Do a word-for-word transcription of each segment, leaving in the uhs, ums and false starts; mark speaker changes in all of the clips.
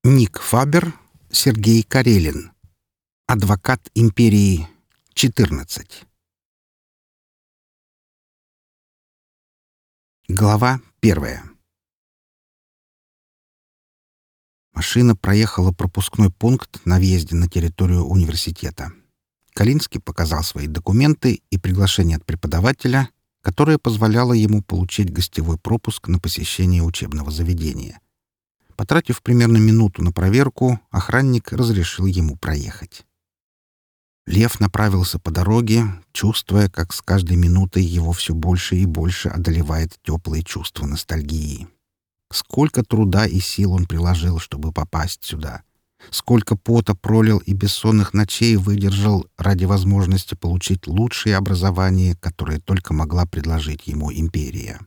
Speaker 1: Ник Фабер, Сергей Карелин. Адвокат империи четырнадцать. Глава первая. Машина проехала пропускной пункт на въезде на территорию университета. Калинский показал свои документы и приглашение от преподавателя, которое позволяло ему получить гостевой пропуск на посещение учебного заведения. Потратив примерно минуту на проверку, охранник разрешил ему проехать. Лев направился по дороге, чувствуя, как с каждой минутой его все больше и больше одолевает теплое чувство ностальгии. Сколько труда и сил он приложил, чтобы попасть сюда. Сколько пота пролил и бессонных ночей выдержал ради возможности получить лучшее образование, которое только могла предложить ему империя.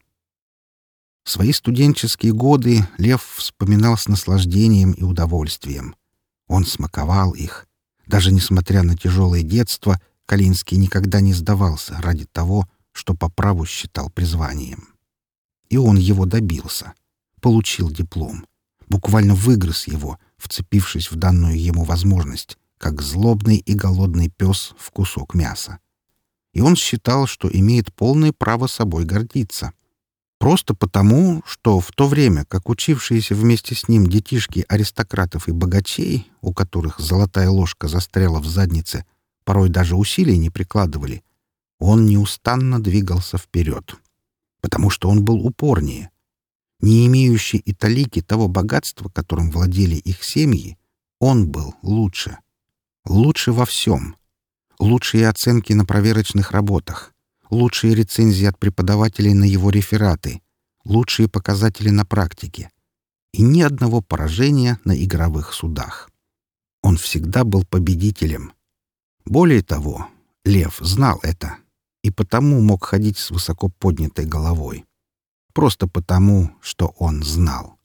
Speaker 1: Свои студенческие годы Лев вспоминал с наслаждением и удовольствием. Он смаковал их. Даже несмотря на тяжелое детство, Калинский никогда не сдавался ради того, что по праву считал призванием. И он его добился. Получил диплом. Буквально выгрыз его, вцепившись в данную ему возможность, как злобный и голодный пес в кусок мяса. И он считал, что имеет полное право собой гордиться. Просто потому, что в то время, как учившиеся вместе с ним детишки аристократов и богачей, у которых золотая ложка застряла в заднице, порой даже усилий не прикладывали, он неустанно двигался вперед. Потому что он был упорнее. Не имеющий и талики того богатства, которым владели их семьи, он был лучше. Лучше во всем. Лучшие оценки на проверочных работах. Лучшие рецензии от преподавателей на его рефераты, лучшие показатели на практике и ни одного поражения на игровых судах. Он всегда был победителем. Более того, Лев знал это и потому мог ходить с высоко поднятой головой. Просто потому, что он знал.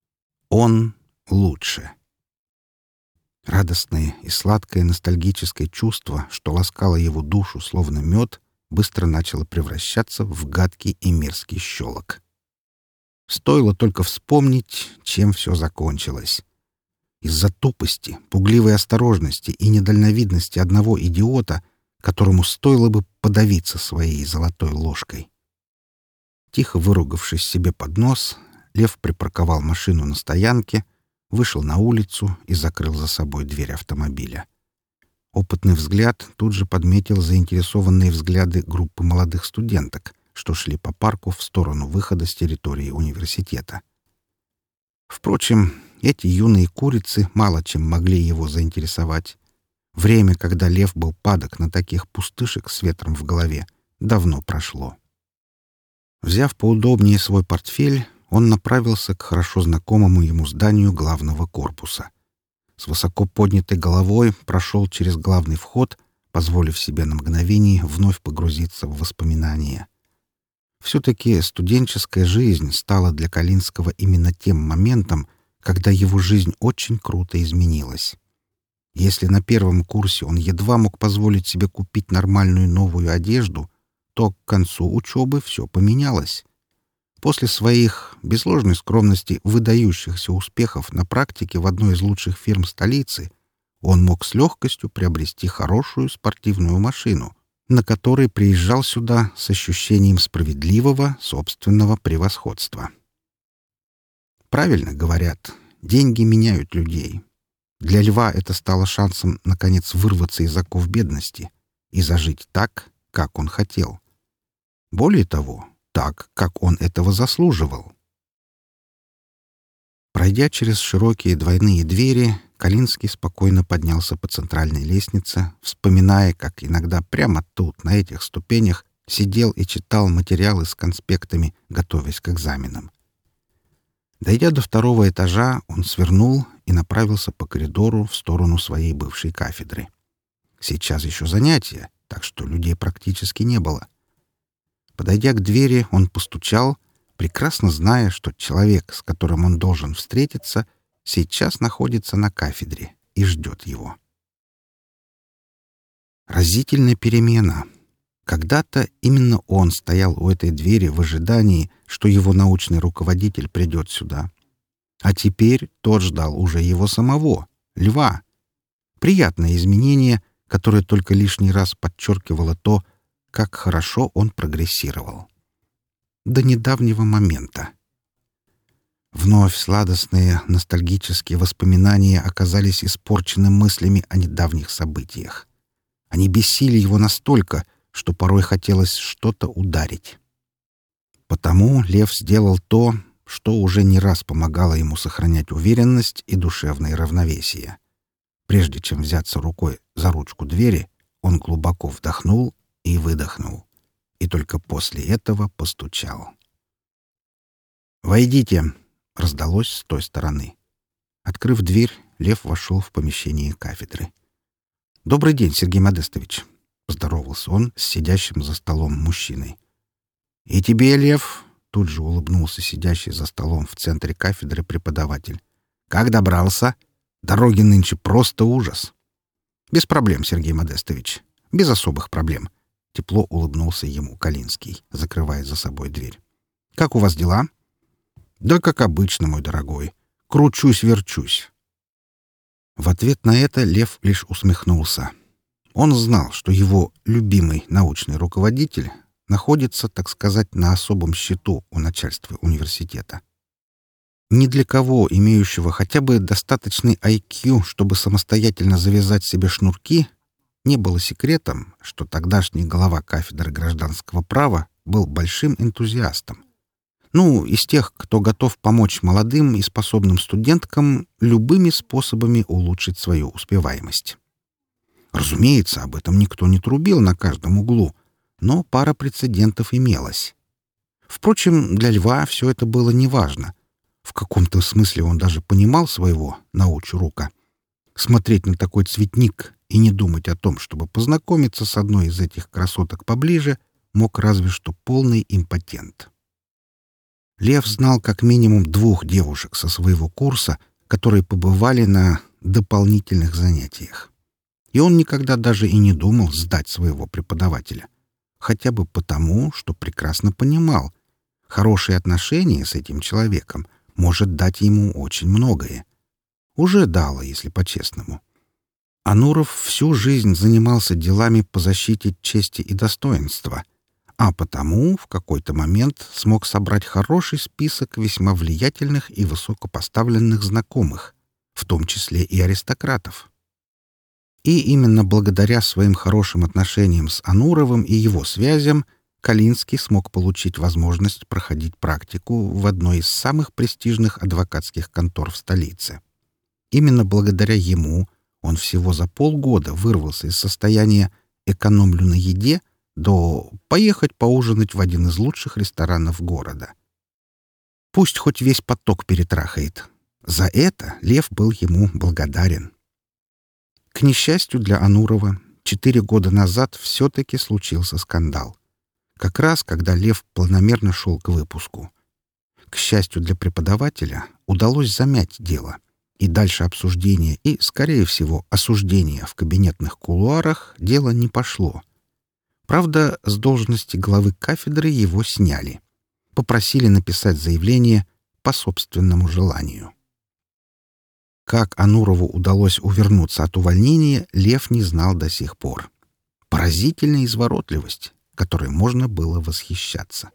Speaker 1: Он лучше. Радостное и сладкое ностальгическое чувство, что ласкало его душу словно мед, быстро начало превращаться в гадкий и мерзкий щелок. Стоило только вспомнить, чем все закончилось. Из-за тупости, пугливой осторожности и недальновидности одного идиота, которому стоило бы подавиться своей золотой ложкой. Тихо выругавшись себе под нос, Лев припарковал машину на стоянке, вышел на улицу и закрыл за собой дверь автомобиля. Опытный взгляд тут же подметил заинтересованные взгляды группы молодых студенток, что шли по парку в сторону выхода с территории университета. Впрочем, эти юные курицы мало чем могли его заинтересовать. Время, когда Лев был падок на таких пустышек с ветром в голове, давно прошло. Взяв поудобнее свой портфель, он направился к хорошо знакомому ему зданию главного корпуса. С высоко поднятой головой прошел через главный вход, позволив себе на мгновение вновь погрузиться в воспоминания. Все-таки студенческая жизнь стала для Калинского именно тем моментом, когда его жизнь очень круто изменилась. Если на первом курсе он едва мог позволить себе купить нормальную новую одежду, то к концу учебы все поменялось. После своих, без ложной скромности, выдающихся успехов на практике в одной из лучших фирм столицы, он мог с легкостью приобрести хорошую спортивную машину, на которой приезжал сюда с ощущением справедливого собственного превосходства. Правильно говорят, деньги меняют людей. Для Льва это стало шансом, наконец, вырваться из оков бедности и зажить так, как он хотел. Более того, так, как он этого заслуживал. Пройдя через широкие двойные двери, Калинский спокойно поднялся по центральной лестнице, вспоминая, как иногда прямо тут, на этих ступенях, сидел и читал материалы с конспектами, готовясь к экзаменам. Дойдя до второго этажа, он свернул и направился по коридору в сторону своей бывшей кафедры. Сейчас еще занятия, так что людей практически не было. Подойдя к двери, он постучал, прекрасно зная, что человек, с которым он должен встретиться, сейчас находится на кафедре и ждет его. Разительная перемена. Когда-то именно он стоял у этой двери в ожидании, что его научный руководитель придет сюда. А теперь тот ждал уже его самого, Льва. Приятное изменение, которое только лишний раз подчеркивало то, как хорошо он прогрессировал. До недавнего момента. Вновь сладостные ностальгические воспоминания оказались испорчены мыслями о недавних событиях. Они бесили его настолько, что порой хотелось что-то ударить. Потому Лев сделал то, что уже не раз помогало ему сохранять уверенность и душевное равновесие. Прежде чем взяться рукой за ручку двери, он глубоко вдохнул и выдохнул, и только после этого постучал. «Войдите!» — раздалось с той стороны. Открыв дверь, Лев вошел в помещение кафедры. «Добрый день, Сергей Модестович!» — поздоровался он с сидящим за столом мужчиной. «И тебе, Лев!» — тут же улыбнулся сидящий за столом в центре кафедры преподаватель. «Как добрался? Дороги нынче просто ужас!» «Без проблем, Сергей Модестович. Без особых проблем!» — тепло улыбнулся ему Калинский, закрывая за собой дверь. «Как у вас дела?» «Да как обычно, мой дорогой. Кручусь-верчусь». В ответ на это Лев лишь усмехнулся. Он знал, что его любимый научный руководитель находится, так сказать, на особом счету у начальства университета. Ни для кого, имеющего хотя бы достаточный ай кью, чтобы самостоятельно завязать себе шнурки, не было секретом, что тогдашний глава кафедры гражданского права был большим энтузиастом. Ну, из тех, кто готов помочь молодым и способным студенткам любыми способами улучшить свою успеваемость. Разумеется, об этом никто не трубил на каждом углу, но пара прецедентов имелась. Впрочем, для Льва все это было неважно. В каком-то смысле он даже понимал своего научрука. Смотреть на такой цветник и не думать о том, чтобы познакомиться с одной из этих красоток поближе, мог разве что полный импотент. Лев знал как минимум двух девушек со своего курса, которые побывали на дополнительных занятиях. И он никогда даже и не думал сдать своего преподавателя. Хотя бы потому, что прекрасно понимал, хорошие отношения с этим человеком может дать ему очень многое. Уже дало, если по-честному. Ануров всю жизнь занимался делами по защите чести и достоинства, а потому в какой-то момент смог собрать хороший список весьма влиятельных и высокопоставленных знакомых, в том числе и аристократов. И именно благодаря своим хорошим отношениям с Ануровым и его связям Калинский смог получить возможность проходить практику в одной из самых престижных адвокатских контор в столице. Именно благодаря ему он всего за полгода вырвался из состояния «экономлю на еде» до «поехать поужинать в один из лучших ресторанов города». Пусть хоть весь поток перетрахает. За это Лев был ему благодарен. К несчастью для Анурова, четыре года назад все-таки случился скандал. Как раз, когда Лев планомерно шел к выпуску. К счастью для преподавателя, удалось замять дело. И дальше обсуждения и, скорее всего, осуждения в кабинетных кулуарах дело не пошло. Правда, с должности главы кафедры его сняли. Попросили написать заявление по собственному желанию. Как Анурову удалось увернуться от увольнения, Лев не знал до сих пор. Поразительная изворотливость, которой можно было восхищаться.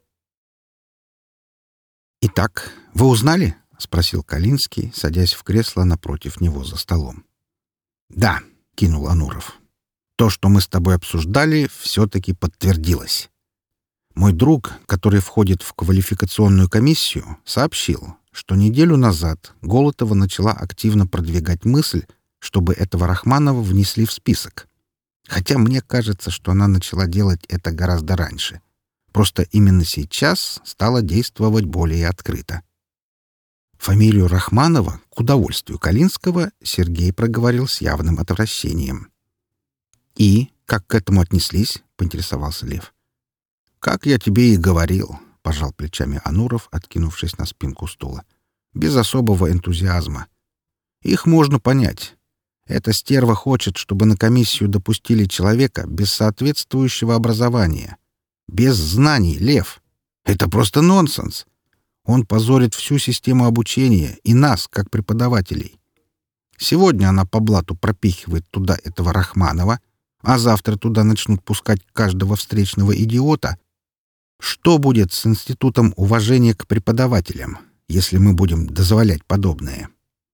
Speaker 1: «Итак, вы узнали?» — спросил Калинский, садясь в кресло напротив него за столом. «Да», — кинул Ануров. «То, что мы с тобой обсуждали, все-таки подтвердилось. Мой друг, который входит в квалификационную комиссию, сообщил, что неделю назад Голотова начала активно продвигать мысль, чтобы этого Рахманова внесли в список. Хотя мне кажется, что она начала делать это гораздо раньше. Просто именно сейчас стала действовать более открыто. Фамилию Рахманова, к удовольствию Калинского, Сергей проговорил с явным отвращением. «И как к этому отнеслись?» — поинтересовался Лев. «Как я тебе и говорил», — пожал плечами Ануров, откинувшись на спинку стула. «Без особого энтузиазма. Их можно понять. Эта стерва хочет, чтобы на комиссию допустили человека без соответствующего образования. Без знаний, Лев. Это просто нонсенс. Он позорит всю систему обучения и нас, как преподавателей. Сегодня она по блату пропихивает туда этого Рахманова, а завтра туда начнут пускать каждого встречного идиота. Что будет с институтом уважения к преподавателям, если мы будем дозволять подобное?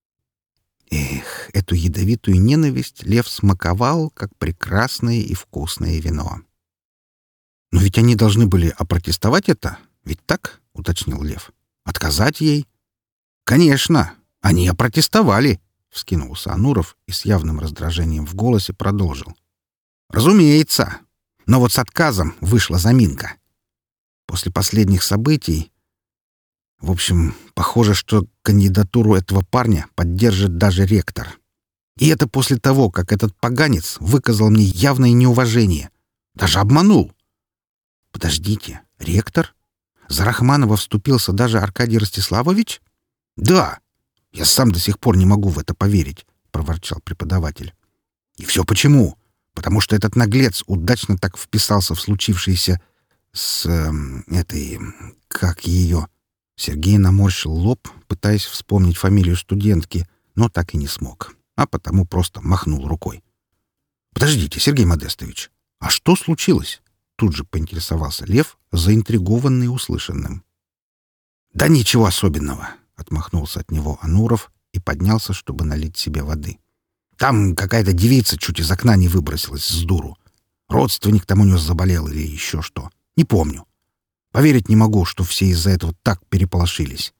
Speaker 1: Эх, эту ядовитую ненависть Лев смаковал, как прекрасное и вкусное вино. «Но ведь они должны были опротестовать это, ведь так?» — уточнил Лев. «Отказать ей?» «Конечно, они опротестовали!» — вскинулся Ануров и с явным раздражением в голосе продолжил. «Разумеется, но вот с отказом вышла заминка. После последних событий... В общем, похоже, что кандидатуру этого парня поддержит даже ректор. И это после того, как этот поганец выказал мне явное неуважение. Даже обманул. Подождите, ректор? За Рахманова вступился даже Аркадий Ростиславович? Да. Я сам до сих пор не могу в это поверить, проворчал преподаватель. И все почему? Потому что этот наглец удачно так вписался в случившееся с э, этой... как ее... Сергей наморщил лоб, пытаясь вспомнить фамилию студентки, но так и не смог, а потому просто махнул рукой. «Подождите, Сергей Модестович, а что случилось?» Тут же поинтересовался Лев, заинтригованный услышанным. «Да ничего особенного», — отмахнулся от него Ануров и поднялся, чтобы налить себе воды. «Там какая-то девица чуть из окна не выбросилась с дуру. Родственник там у нее заболел или еще что. Не помню. Поверить не могу, что все из-за этого так переполошились.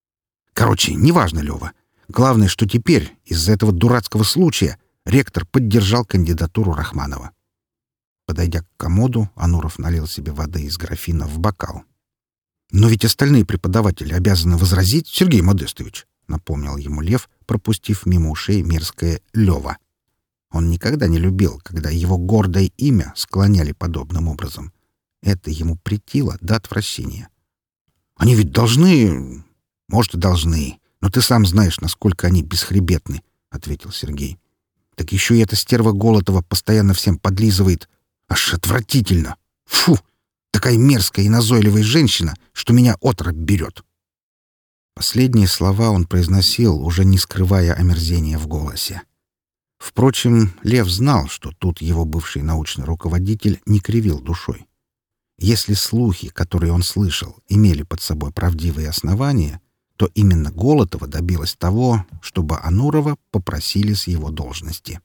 Speaker 1: Короче, неважно, Лева. Главное, что теперь из-за этого дурацкого случая ректор поддержал кандидатуру Рахманова». Подойдя к комоду, Ануров налил себе воды из графина в бокал. «Но ведь остальные преподаватели обязаны возразить, Сергей Модестович», — напомнил ему Лев, пропустив мимо ушей мерзкое «Лева». Он никогда не любил, когда его гордое имя склоняли подобным образом. Это ему претило до отвращения. «Они ведь должны...» «Может, и должны, но ты сам знаешь, насколько они бесхребетны», — ответил Сергей. «Так еще и эта стерва Голотова постоянно всем подлизывает. Аж отвратительно! Фу! Такая мерзкая и назойливая женщина, что меня оторопь берет!» Последние слова он произносил, уже не скрывая омерзения в голосе. Впрочем, Лев знал, что тут его бывший научный руководитель не кривил душой. Если слухи, которые он слышал, имели под собой правдивые основания, то именно Голотова добилась того, чтобы Анурова попросили с его должности.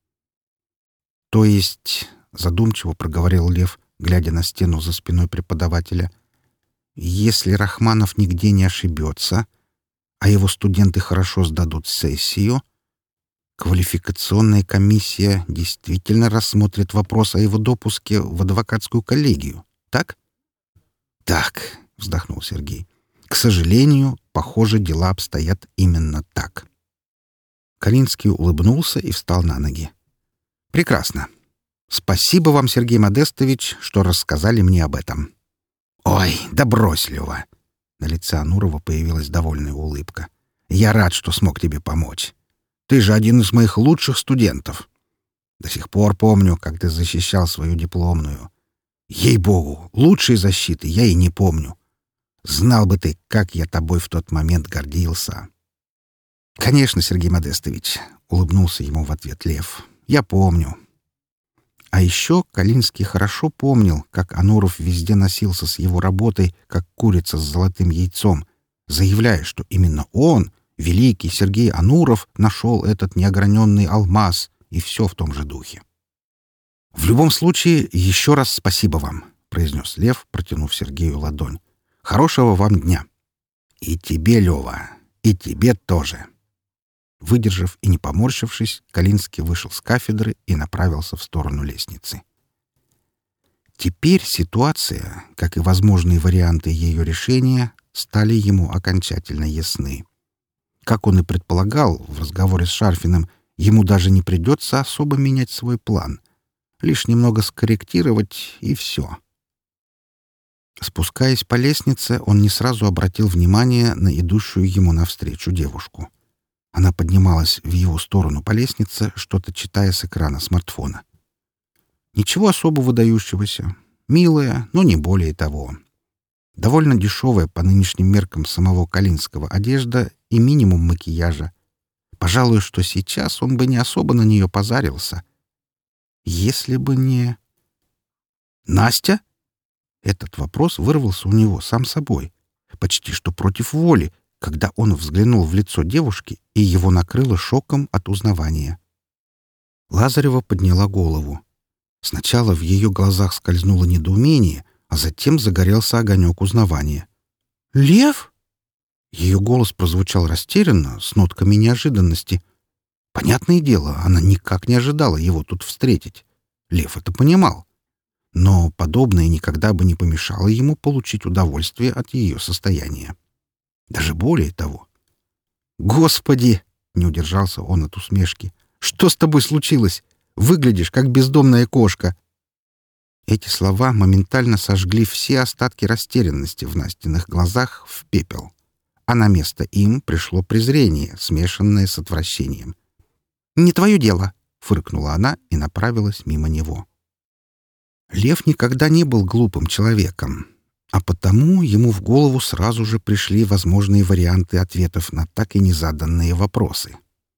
Speaker 1: «То есть...» — задумчиво проговорил Лев, глядя на стену за спиной преподавателя. «Если Рахманов нигде не ошибется, а его студенты хорошо сдадут сессию, квалификационная комиссия действительно рассмотрит вопрос о его допуске в адвокатскую коллегию. Так?» «Так», — вздохнул Сергей. «К сожалению, похоже, дела обстоят именно так». Калинский улыбнулся и встал на ноги. «Прекрасно. Спасибо вам, Сергей Модестович, что рассказали мне об этом». «Ой, да брось, Лева!» На лице Анурова появилась довольная улыбка. «Я рад, что смог тебе помочь. Ты же один из моих лучших студентов. До сих пор помню, как ты защищал свою дипломную. Ей-богу, лучшей защиты я и не помню. Знал бы ты, как я тобой в тот момент гордился». «Конечно, Сергей Модестович», — улыбнулся ему в ответ Лев. «Я помню». А еще Калинский хорошо помнил, как Ануров везде носился с его работой, как курица с золотым яйцом, заявляя, что именно он, великий Сергей Ануров, нашел этот неограненный алмаз, и все в том же духе. «В любом случае, еще раз спасибо вам», — произнес Лев, протянув Сергею ладонь. «Хорошего вам дня». «И тебе, Лева, и тебе тоже». Выдержав и не поморщившись, Калинский вышел с кафедры и направился в сторону лестницы. Теперь ситуация, как и возможные варианты ее решения, стали ему окончательно ясны. Как он и предполагал в разговоре с Шарфиным, ему даже не придется особо менять свой план. Лишь немного скорректировать, и все. Спускаясь по лестнице, он не сразу обратил внимание на идущую ему навстречу девушку. Она поднималась в его сторону по лестнице, что-то читая с экрана смартфона. Ничего особо выдающегося. Милая, но не более того. Довольно дешевая по нынешним меркам самого Калинского одежда и минимум макияжа. Пожалуй, что сейчас он бы не особо на нее позарился. Если бы не... «Настя?» Этот вопрос вырвался у него сам собой, почти что против воли, когда он взглянул в лицо девушки, и его накрыло шоком от узнавания. Лазарева подняла голову. Сначала в ее глазах скользнуло недоумение, а затем загорелся огонек узнавания. «Лев?» Ее голос прозвучал растерянно, с нотками неожиданности. Понятное дело, она никак не ожидала его тут встретить. Лев это понимал. Но подобное никогда бы не помешало ему получить удовольствие от ее состояния. Даже более того. «Господи!» — не удержался он от усмешки. «Что с тобой случилось? Выглядишь, как бездомная кошка!» Эти слова моментально сожгли все остатки растерянности в Настиных глазах в пепел, а на место им пришло презрение, смешанное с отвращением. «Не твое дело!» — фыркнула она и направилась мимо него. Лев никогда не был глупым человеком, а потому ему в голову сразу же пришли возможные варианты ответов на так и незаданные вопросы.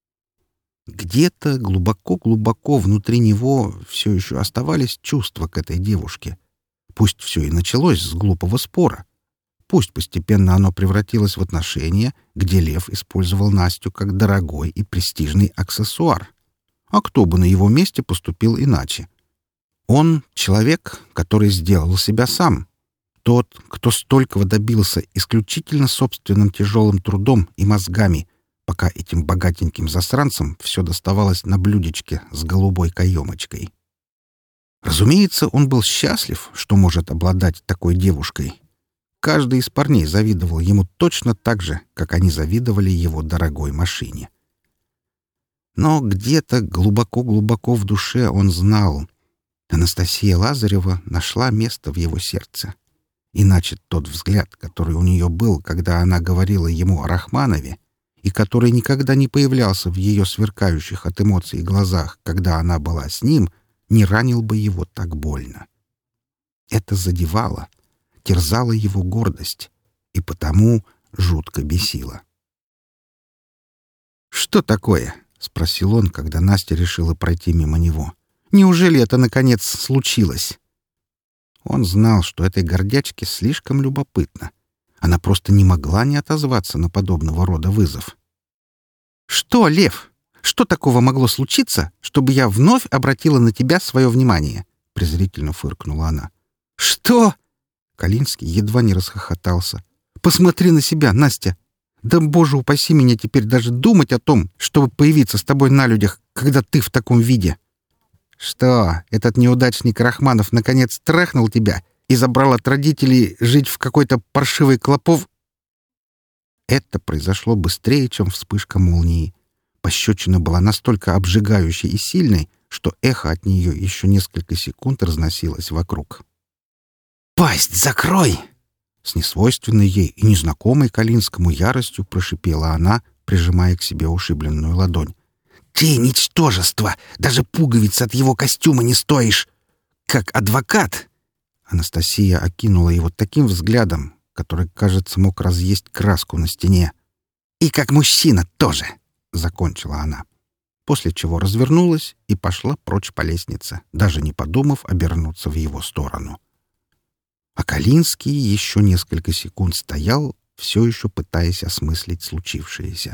Speaker 1: Где-то глубоко-глубоко внутри него все еще оставались чувства к этой девушке. Пусть все и началось с глупого спора. Пусть постепенно оно превратилось в отношения, где Лев использовал Настю как дорогой и престижный аксессуар. А кто бы на его месте поступил иначе? Он — человек, который сделал себя сам. Тот, кто столького добился исключительно собственным тяжелым трудом и мозгами, пока этим богатеньким засранцам все доставалось на блюдечке с голубой каемочкой. Разумеется, он был счастлив, что может обладать такой девушкой. Каждый из парней завидовал ему точно так же, как они завидовали его дорогой машине. Но где-то глубоко-глубоко в душе он знал — Анастасия Лазарева нашла место в его сердце. Иначе тот взгляд, который у нее был, когда она говорила ему о Рахманове, и который никогда не появлялся в ее сверкающих от эмоций глазах, когда она была с ним, не ранил бы его так больно. Это задевало, терзало его гордость и потому жутко бесило. «Что такое?» — спросил он, когда Настя решила пройти мимо него. «Неужели это, наконец, случилось?» Он знал, что этой гордячке слишком любопытно. Она просто не могла не отозваться на подобного рода вызов. «Что, Лев? Что такого могло случиться, чтобы я вновь обратила на тебя свое внимание?» — презрительно фыркнула она. «Что?» — Калинский едва не расхохотался. «Посмотри на себя, Настя! Да, боже упаси меня теперь даже думать о том, чтобы появиться с тобой на людях, когда ты в таком виде!» «Что, этот неудачник Рахманов наконец трахнул тебя и забрал от родителей жить в какой-то паршивой клопов?» Это произошло быстрее, чем вспышка молнии. Пощечина была настолько обжигающей и сильной, что эхо от нее еще несколько секунд разносилось вокруг. «Пасть закрой!» С несвойственной ей и незнакомой Калинскому яростью прошипела она, прижимая к себе ушибленную ладонь. «Ты ничтожество! Даже пуговиц от его костюма не стоишь! Как адвокат!» Анастасия окинула его таким взглядом, который, кажется, мог разъесть краску на стене. «И как мужчина тоже!» — закончила она, после чего развернулась и пошла прочь по лестнице, даже не подумав обернуться в его сторону. А Калинский еще несколько секунд стоял, все еще пытаясь осмыслить случившееся.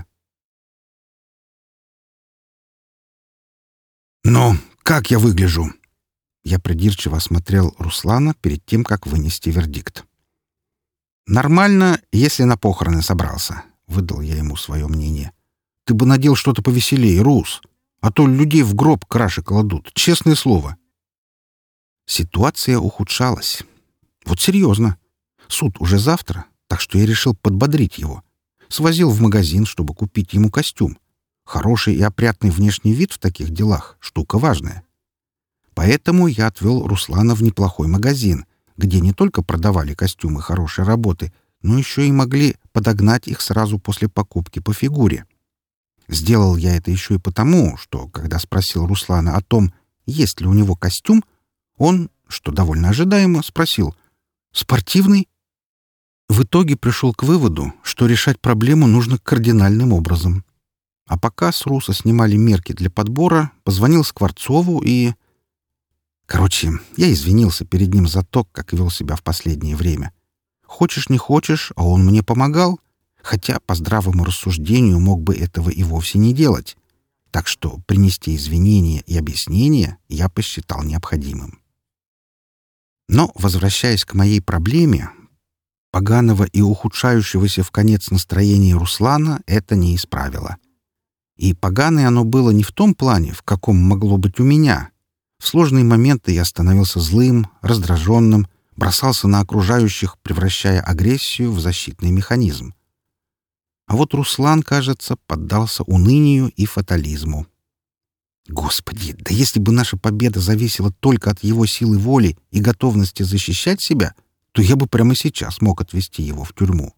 Speaker 1: «Ну, как я выгляжу?» Я придирчиво осмотрел Руслана перед тем, как вынести вердикт. «Нормально, если на похороны собрался», — выдал я ему свое мнение. «Ты бы надел что-то повеселее, Рус, а то людей в гроб краши кладут, честное слово». Ситуация ухудшалась. Вот серьезно. Суд уже завтра, так что я решил подбодрить его. Свозил в магазин, чтобы купить ему костюм. Хороший и опрятный внешний вид в таких делах — штука важная. Поэтому я отвел Руслана в неплохой магазин, где не только продавали костюмы хорошей работы, но еще и могли подогнать их сразу после покупки по фигуре. Сделал я это еще и потому, что, когда спросил Руслана о том, есть ли у него костюм, он, что довольно ожидаемо, спросил: «Спортивный?» В итоге пришел к выводу, что решать проблему нужно кардинальным образом. А пока с Руса снимали мерки для подбора, позвонил Скворцову и... Короче, я извинился перед ним за то, как вел себя в последнее время. Хочешь не хочешь, а он мне помогал, хотя по здравому рассуждению мог бы этого и вовсе не делать. Так что принести извинения и объяснения я посчитал необходимым. Но, возвращаясь к моей проблеме, поганого и ухудшающегося в конец настроения Руслана это не исправило. И поганое оно было не в том плане, в каком могло быть у меня. В сложные моменты я становился злым, раздраженным, бросался на окружающих, превращая агрессию в защитный механизм. А вот Руслан, кажется, поддался унынию и фатализму. Господи, да если бы наша победа зависела только от его силы воли и готовности защищать себя, то я бы прямо сейчас мог отвезти его в тюрьму.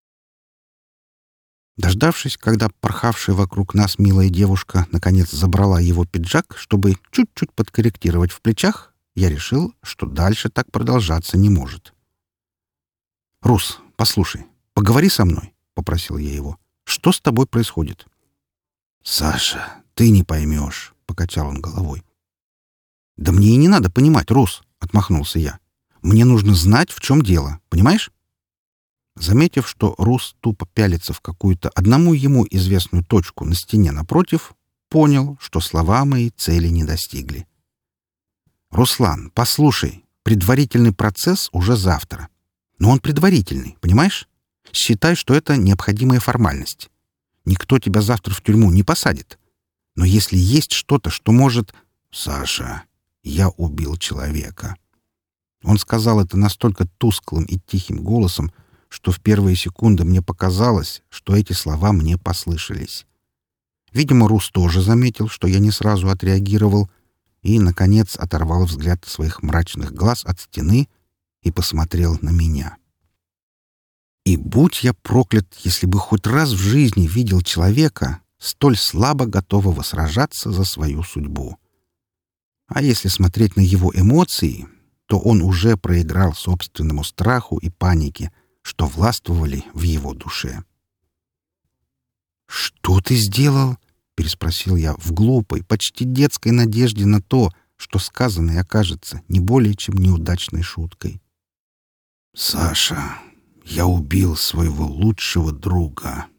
Speaker 1: Дождавшись, когда порхавшая вокруг нас милая девушка наконец забрала его пиджак, чтобы чуть-чуть подкорректировать в плечах, я решил, что дальше так продолжаться не может. «Рус, послушай, поговори со мной», — попросил я его. «Что с тобой происходит?» «Саша, ты не поймешь», — покачал он головой. «Да мне и не надо понимать, Рус», — отмахнулся я. «Мне нужно знать, в чем дело, понимаешь?» Заметив, что Рус тупо пялится в какую-то одному ему известную точку на стене напротив, понял, что слова мои цели не достигли. «Руслан, послушай, предварительный процесс уже завтра. Но он предварительный, понимаешь? Считай, что это необходимая формальность. Никто тебя завтра в тюрьму не посадит. Но если есть что-то, что может... Саша, я убил человека». Он сказал это настолько тусклым и тихим голосом, что в первые секунды мне показалось, что эти слова мне послышались. Видимо, Рус тоже заметил, что я не сразу отреагировал, и, наконец, оторвал взгляд своих мрачных глаз от стены и посмотрел на меня. И будь я проклят, если бы хоть раз в жизни видел человека, столь слабо готового сражаться за свою судьбу. А если смотреть на его эмоции, то он уже проиграл собственному страху и панике, что властвовали в его душе. «Что ты сделал?» — переспросил я в глупой, почти детской надежде на то, что сказанное окажется не более чем неудачной шуткой. «Саша, я убил своего лучшего друга».